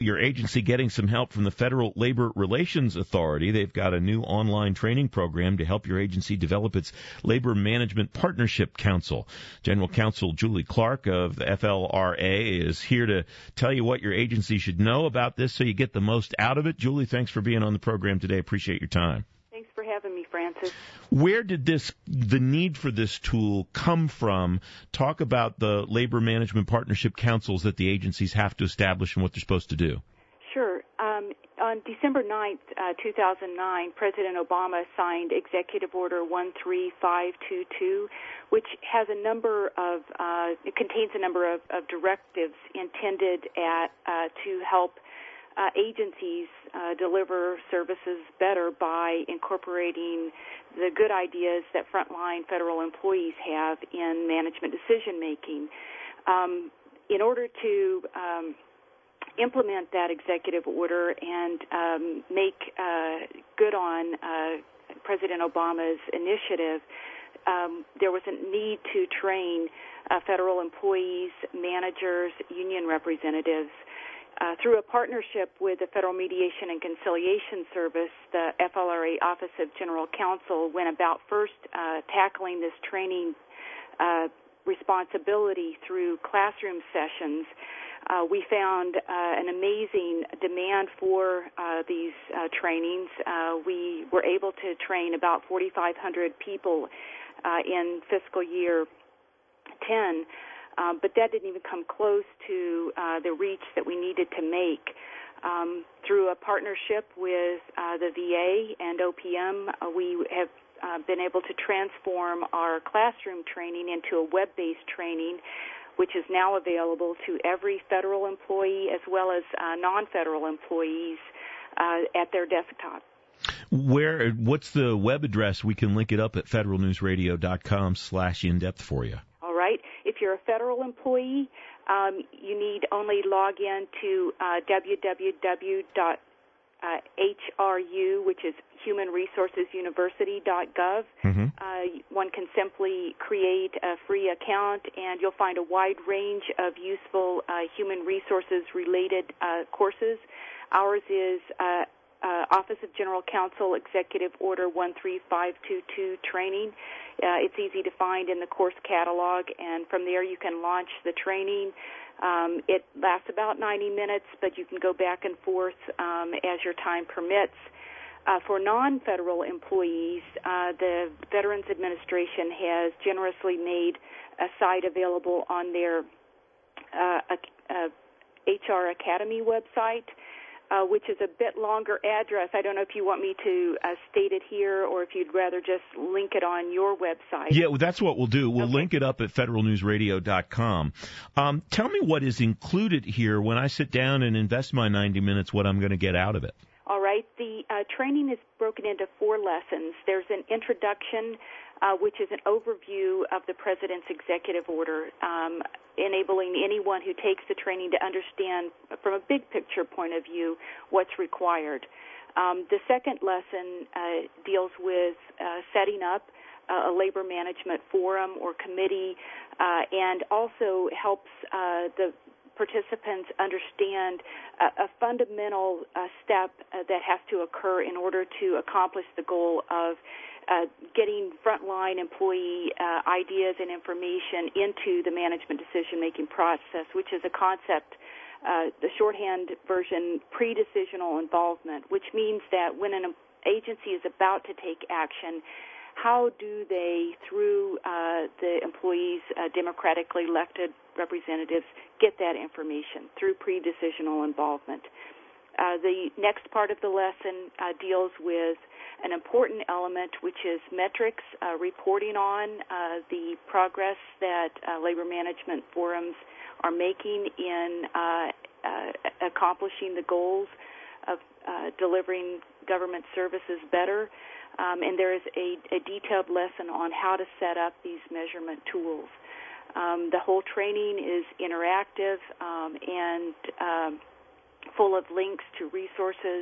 your agency getting some help from the Federal Labor Relations Authority. They've got a new online training program to help your agency develop its Labor Management Partnership Council. General Counsel Julie Clark of the FLRA is here to tell you what your agency should know about this so you get the most out of it. Julie, thanks for being on the program today. Appreciate your time. Thanks for having me, Francis. Where did the need for this tool come from? Talk about the labor management partnership councils that the agencies have to establish and what they're supposed to do. Sure. On December 9th, 2009, President Obama signed Executive Order 13522, which has it contains a number of directives intended to help agencies deliver services better by incorporating the good ideas that frontline federal employees have in management decision making. In order to implement that executive order and make good on President Obama's initiative, there was a need to train federal employees, managers, union representatives. Through a partnership with the Federal Mediation and Conciliation Service, the FLRA Office of General Counsel went about first tackling this training responsibility through classroom sessions. We found an amazing demand for these trainings. We were able to train about 4,500 people in fiscal year 10. But that didn't even come close to the reach that we needed to make. Through a partnership with the VA and OPM, we have been able to transform our classroom training into a web-based training, which is now available to every federal employee as well as non-federal employees at their desktop. What's the web address? We can link it up at federalnewsradio.com/in-depth for you. All right. If you're a federal employee, you need only log in to www.hru, which is humanresourcesuniversity.gov. Mm-hmm. One can simply create a free account, and you'll find a wide range of useful human resources-related courses. Ours is Office of General Counsel Executive Order 13522 training. It's easy to find in the course catalog, and from there you can launch the training. It lasts about 90 minutes, but you can go back and forth as your time permits. For non-federal employees, the Veterans Administration has generously made a site available on their HR Academy website, which is a bit longer address. I don't know if you want me to state it here or if you'd rather just link it on your website. Yeah, well, that's what we'll do. We'll link it up at federalnewsradio.com. Tell me what is included here when I sit down and invest my 90 minutes, what I'm going to get out of it. All right. The training is broken into 4 lessons. There's an introduction, which is an overview of the President's executive order, enabling anyone who takes the training to understand from a big picture point of view what's required. The second lesson deals with setting up a labor management forum or committee, and also helps the participants understand a fundamental step that has to occur in order to accomplish the goal of getting frontline employee ideas and information into the management decision-making process, which is a concept, the shorthand version, pre-decisional involvement, which means that when an agency is about to take action, how do they, through the employees' democratically elected representatives, get that information through pre-decisional involvement? The next part of the lesson deals with an important element, which is metrics, reporting on the progress that labor management forums are making in accomplishing the goals of delivering government services better. And there is a detailed lesson on how to set up these measurement tools. The whole training is interactive and full of links to resources,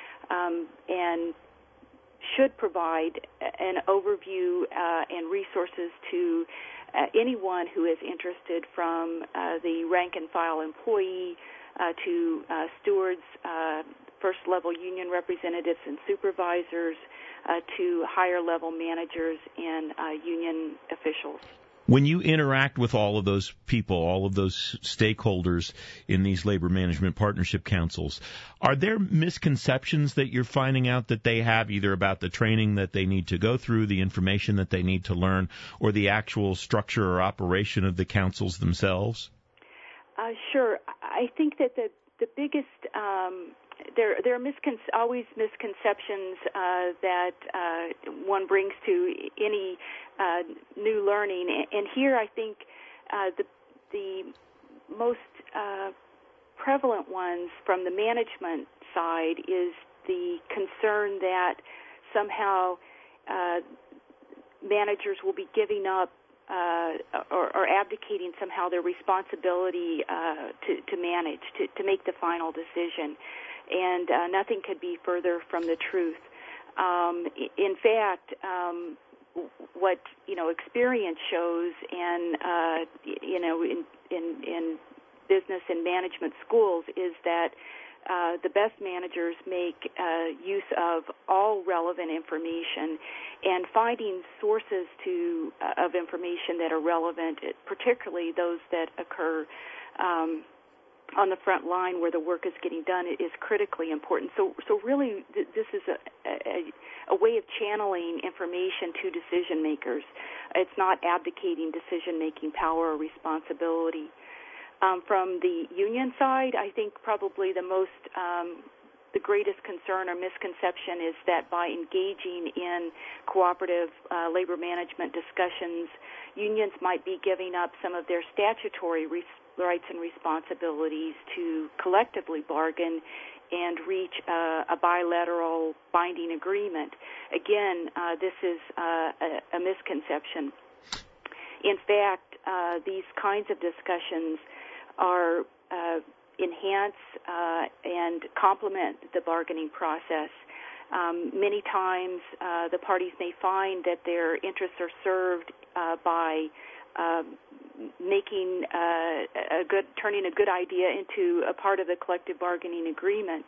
and should provide an overview and resources to anyone who is interested, from the rank and file employee to stewards, first-level union representatives and supervisors, to higher-level managers and union officials. When you interact with all of those people, all of those stakeholders in these labor management partnership councils, are there misconceptions that you're finding out that they have either about the training that they need to go through, the information that they need to learn, or the actual structure or operation of the councils themselves? Sure. I think that the biggest there are always misconceptions that one brings to any new learning, and here I think the most prevalent ones from the management side is the concern that somehow managers will be giving up or abdicating somehow their responsibility to manage, to make the final decision. And nothing could be further from the truth. In fact, what experience shows, and in business and management schools, is that the best managers make use of all relevant information and finding sources of information that are relevant, particularly those that occur on the front line where the work is getting done, is critically important. So really, this is a way of channeling information to decision makers. It's not abdicating decision-making power or responsibility. From the union side, I think probably the greatest concern or misconception is that by engaging in cooperative labor management discussions, unions might be giving up some of their statutory rights and responsibilities to collectively bargain and reach a bilateral binding agreement. Again, this is a misconception. In fact, these kinds of discussions are enhance and complement the bargaining process. Many times the parties may find that their interests are served by turning a good idea into a part of the collective bargaining agreement.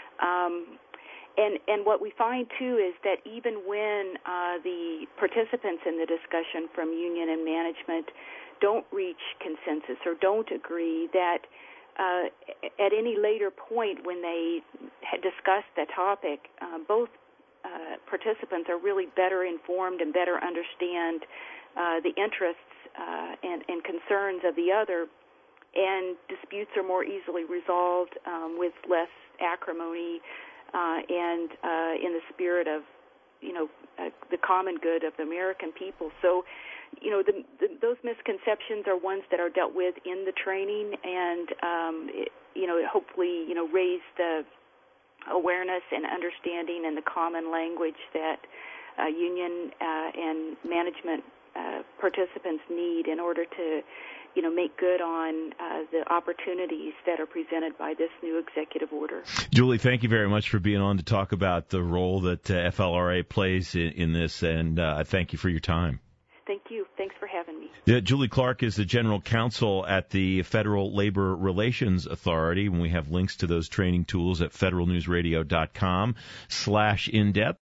And what we find, too, is that even when the participants in the discussion from union and management don't reach consensus or don't agree, that at any later point when they discuss the topic, both participants are really better informed and better understand the interests and concerns of the other, and disputes are more easily resolved with less acrimony and in the spirit of the common good of the American people. So those misconceptions are ones that are dealt with in the training, and hopefully raise the awareness and understanding and the common language that union and management participants need in order to make good on the opportunities that are presented by this new executive order. Julie, thank you very much for being on to talk about the role that FLRA plays in this, and I thank you for your time. Thank you. Thanks for having me. Julie Clark is the General Counsel at the Federal Labor Relations Authority, and we have links to those training tools at federalnewsradio.com/in-depth.